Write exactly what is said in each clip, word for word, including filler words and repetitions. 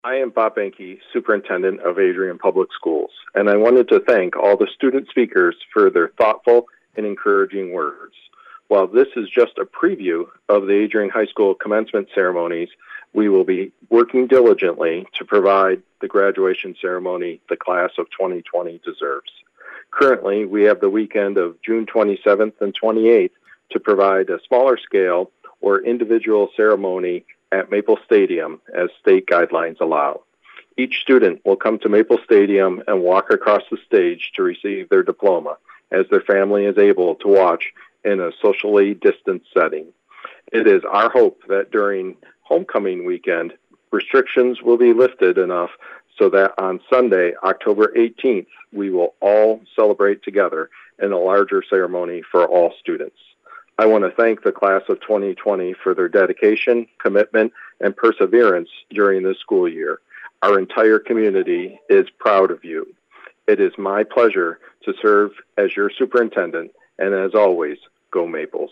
I am Bob Benke, Superintendent of Adrian Public Schools, and I wanted to thank all the student speakers for their thoughtful and encouraging words. While this is just a preview of the Adrian High School commencement ceremonies, we will be working diligently to provide the graduation ceremony the class of twenty twenty deserves. Currently, we have the weekend of June twenty-seventh and twenty-eighth to provide a smaller scale or individual ceremony at Maple Stadium as state guidelines allow. Each student will come to Maple Stadium and walk across the stage to receive their diploma, as their family is able to watch in a socially distanced setting. It is our hope that during homecoming weekend, restrictions will be lifted enough so that on Sunday, October eighteenth, we will all celebrate together in a larger ceremony for all students. I want to thank the class of twenty twenty for their dedication, commitment, and perseverance during this school year. Our entire community is proud of you. It is my pleasure to serve as your superintendent, and as always, go Maples.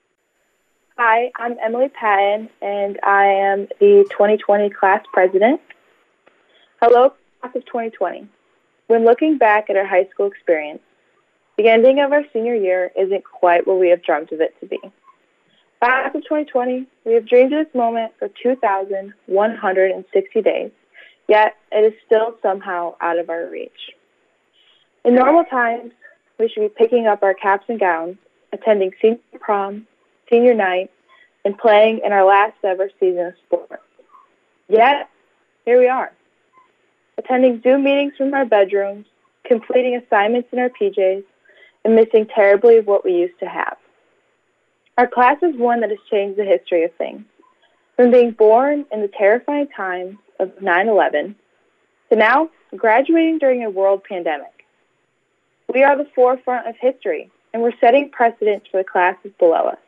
Hi, I'm Emily Patton, and I am the twenty twenty class president. Hello, class of twenty twenty. When looking back at our high school experience, the ending of our senior year isn't quite what we have dreamt of it to be. Class of twenty twenty, we have dreamed of this moment for two thousand one hundred sixty days, yet it is still somehow out of our reach. In normal times, we should be picking up our caps and gowns, attending senior prom, senior night, and playing in our last ever season of sports. Yet, here we are, attending Zoom meetings from our bedrooms, completing assignments in our P Js, and missing terribly of what we used to have. Our class is one that has changed the history of things. From being born in the terrifying times of nine eleven to now graduating during a world pandemic. We are the forefront of history, and we're setting precedents for the classes below us.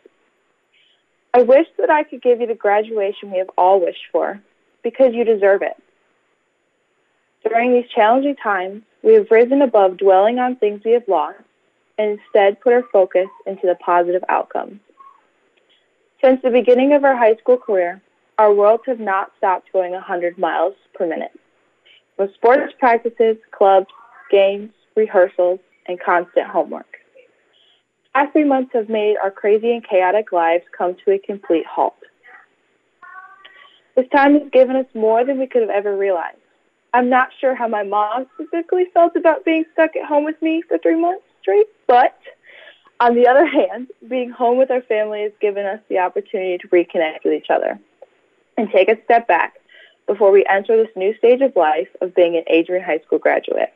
I wish that I could give you the graduation we have all wished for, because you deserve it. During these challenging times, we have risen above dwelling on things we have lost, and instead put our focus into the positive outcomes. Since the beginning of our high school career, our worlds have not stopped going one hundred miles per minute. With sports practices, clubs, games, rehearsals, and constant homework. The past three months have made our crazy and chaotic lives come to a complete halt. This time has given us more than we could have ever realized. I'm not sure how my mom specifically felt about being stuck at home with me for three months straight, but on the other hand, being home with our family has given us the opportunity to reconnect with each other and take a step back before we enter this new stage of life of being an Adrian High School graduate.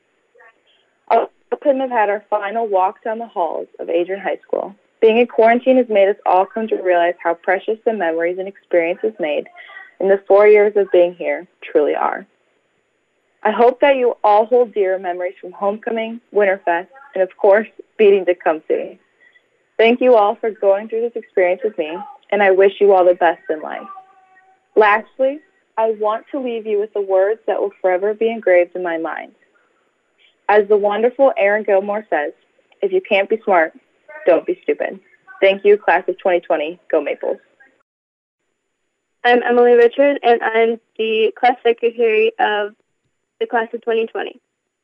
I couldn't have had our final walk down the halls of Adrian High School. Being in quarantine has made us all come to realize how precious the memories and experiences made in the four years of being here truly are. I hope that you all hold dear memories from homecoming, Winterfest, and of course, beating Tecumseh. Thank you all for going through this experience with me, and I wish you all the best in life. Lastly, I want to leave you with the words that will forever be engraved in my mind. As the wonderful Aaron Gilmore says, if you can't be smart, don't be stupid. Thank you, class of twenty twenty. Go Maples. I'm Emily Richard, and I'm the class secretary of the class of twenty twenty.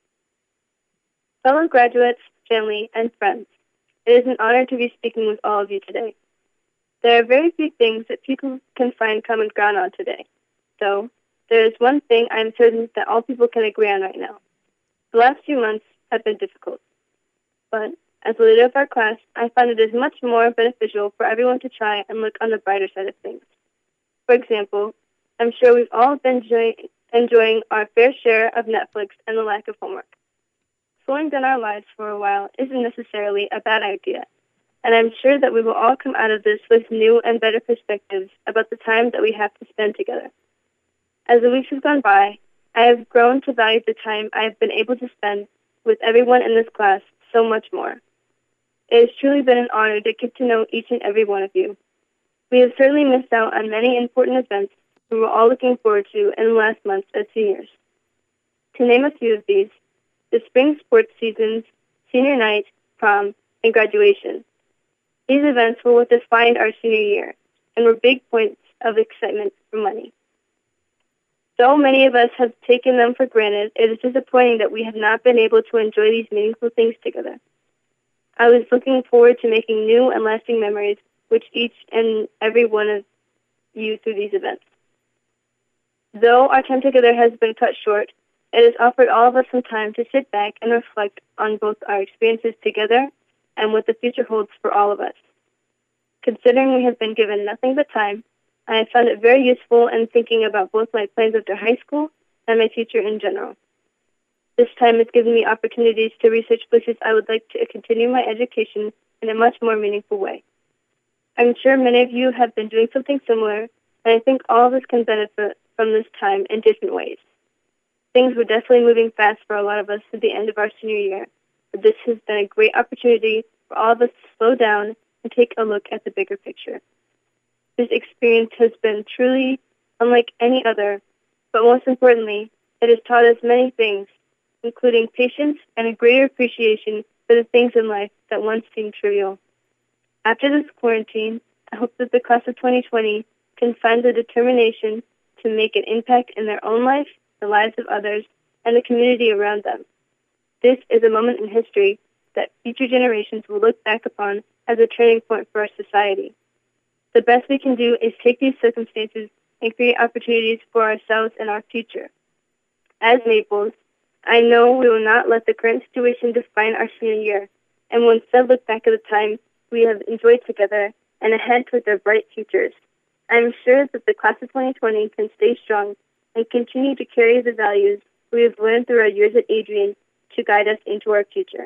Fellow graduates, family, and friends, it is an honor to be speaking with all of you today. There are very few things that people can find common ground on today, though there is one thing I am certain that all people can agree on right now. The last few months have been difficult, but as the leader of our class, I find it is much more beneficial for everyone to try and look on the brighter side of things. For example, I'm sure we've all been enjoy- enjoying our fair share of Netflix and the lack of homework. Slowing down our lives for a while isn't necessarily a bad idea, and I'm sure that we will all come out of this with new and better perspectives about the time that we have to spend together. As the weeks have gone by, I have grown to value the time I have been able to spend with everyone in this class so much more. It has truly been an honor to get to know each and every one of you. We have certainly missed out on many important events we were all looking forward to in the last months as seniors. To name a few of these, the spring sports seasons, senior night, prom, and graduation. These events were what defined our senior year and were big points of excitement for many. Though many of us have taken them for granted, it is disappointing that we have not been able to enjoy these meaningful things together. I was looking forward to making new and lasting memories with each and every one of you through these events. Though our time together has been cut short, it has offered all of us some time to sit back and reflect on both our experiences together and what the future holds for all of us. Considering we have been given nothing but time, I have found it very useful in thinking about both my plans after high school and my future in general. This time has given me opportunities to research places I would like to continue my education in a much more meaningful way. I'm sure many of you have been doing something similar, and I think all of us can benefit from this time in different ways. Things were definitely moving fast for a lot of us at the end of our senior year, but this has been a great opportunity for all of us to slow down and take a look at the bigger picture. This experience has been truly unlike any other, but most importantly, it has taught us many things, including patience and a greater appreciation for the things in life that once seemed trivial. After this quarantine, I hope that the class of twenty twenty can find the determination to make an impact in their own life, the lives of others, and the community around them. This is a moment in history that future generations will look back upon as a turning point for our society. The best we can do is take these circumstances and create opportunities for ourselves and our future. As Maples, I know we will not let the current situation define our senior year, and will instead look back at the time we have enjoyed together and ahead towards our bright futures. I am sure that the class of twenty twenty can stay strong and continue to carry the values we have learned through our years at Adrian to guide us into our future.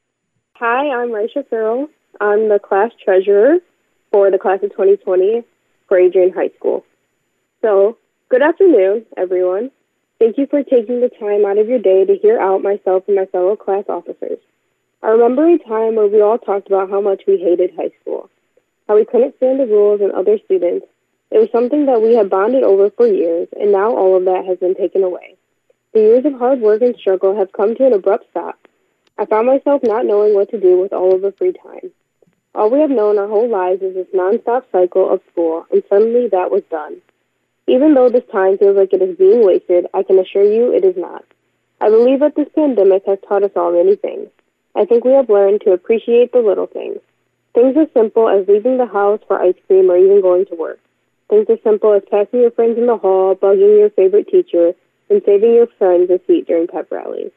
Hi, I'm Raisha Farrell. I'm the class treasurer for the class of twenty twenty for Adrian High School. So, good afternoon, everyone. Thank you for taking the time out of your day to hear out myself and my fellow class officers. I remember a time where we all talked about how much we hated high school, how we couldn't stand the rules and other students. It was something that we had bonded over for years, and now all of that has been taken away. The years of hard work and struggle have come to an abrupt stop. I found myself not knowing what to do with all of the free time. All we have known our whole lives is this nonstop cycle of school, and suddenly that was done. Even though this time feels like it is being wasted, I can assure you it is not. I believe that this pandemic has taught us all many things. I think we have learned to appreciate the little things. Things as simple as leaving the house for ice cream or even going to work. Things as simple as passing your friends in the hall, bugging your favorite teacher, and saving your friends a seat during pep rallies.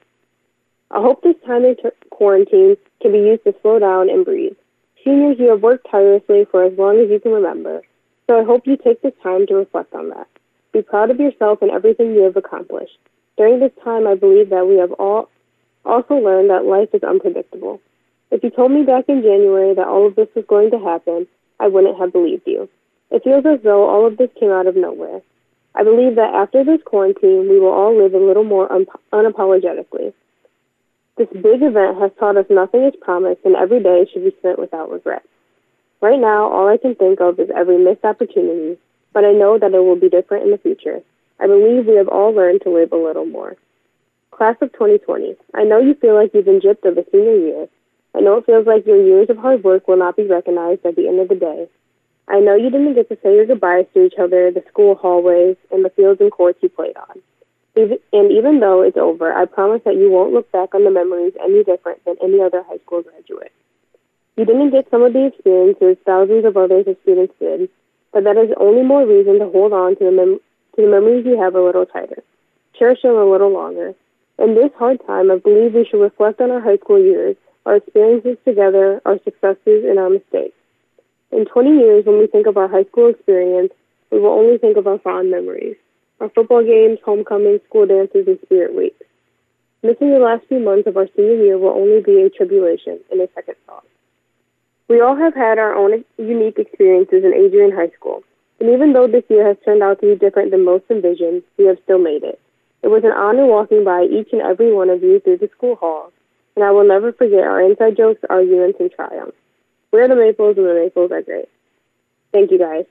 I hope this time in ter- quarantine can be used to slow down and breathe. Seniors, you have worked tirelessly for as long as you can remember, so I hope you take this time to reflect on that. Be proud of yourself and everything you have accomplished. During this time, I believe that we have all also learned that life is unpredictable. If you told me back in January that all of this was going to happen, I wouldn't have believed you. It feels as though all of this came out of nowhere. I believe that after this quarantine, we will all live a little more un- unapologetically. This big event has taught us nothing is promised, and every day should be spent without regret. Right now, all I can think of is every missed opportunity, but I know that it will be different in the future. I believe we have all learned to live a little more. Class of twenty twenty, I know you feel like you've been gypped of a senior year. I know it feels like your years of hard work will not be recognized at the end of the day. I know you didn't get to say your goodbyes to each other, the school hallways, and the fields and courts you played on. Even, and even though it's over, I promise that you won't look back on the memories any different than any other high school graduate. You didn't get some of the experiences thousands of others of students did, but that is only more reason to hold on to the, mem- to the memories you have a little tighter. Cherish them a little longer. In this hard time, I believe we should reflect on our high school years, our experiences together, our successes, and our mistakes. In twenty years, when we think of our high school experience, we will only think of our fond memories, our football games, homecomings, school dances, and spirit weeks. Missing the last few months of our senior year will only be a tribulation and a second thought. We all have had our own unique experiences in Adrian High School, and even though this year has turned out to be different than most envisioned, we have still made it. It was an honor walking by each and every one of you through the school halls, and I will never forget our inside jokes, arguments, and triumphs. We're the Maples, and the Maples are great. Thank you, guys.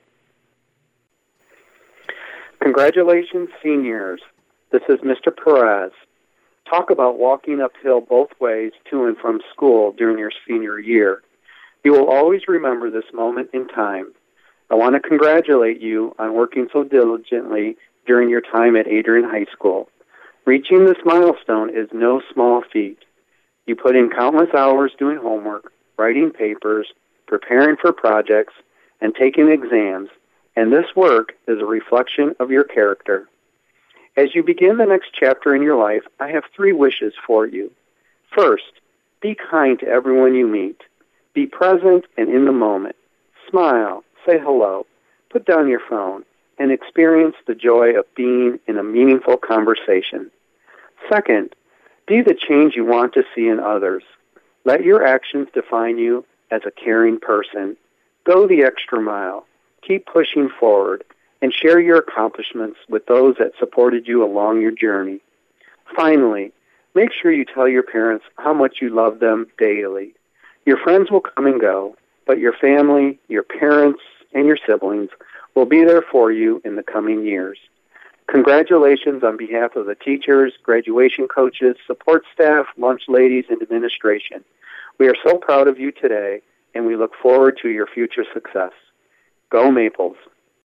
Congratulations, seniors. This is Mister Perez. Talk about walking uphill both ways to and from school during your senior year. You will always remember this moment in time. I want to congratulate you on working so diligently during your time at Adrian High School. Reaching this milestone is no small feat. You put in countless hours doing homework, writing papers, preparing for projects, and taking exams, and this work is a reflection of your character. As you begin the next chapter in your life, I have three wishes for you. First, be kind to everyone you meet. Be present and in the moment. Smile, say hello, put down your phone, and experience the joy of being in a meaningful conversation. Second, be the change you want to see in others. Let your actions define you as a caring person. Go the extra mile. Keep pushing forward and share your accomplishments with those that supported you along your journey. Finally, make sure you tell your parents how much you love them daily. Your friends will come and go, but your family, your parents, and your siblings will be there for you in the coming years. Congratulations on behalf of the teachers, graduation coaches, support staff, lunch ladies, and administration. We are so proud of you today, and we look forward to your future success. Go Maples!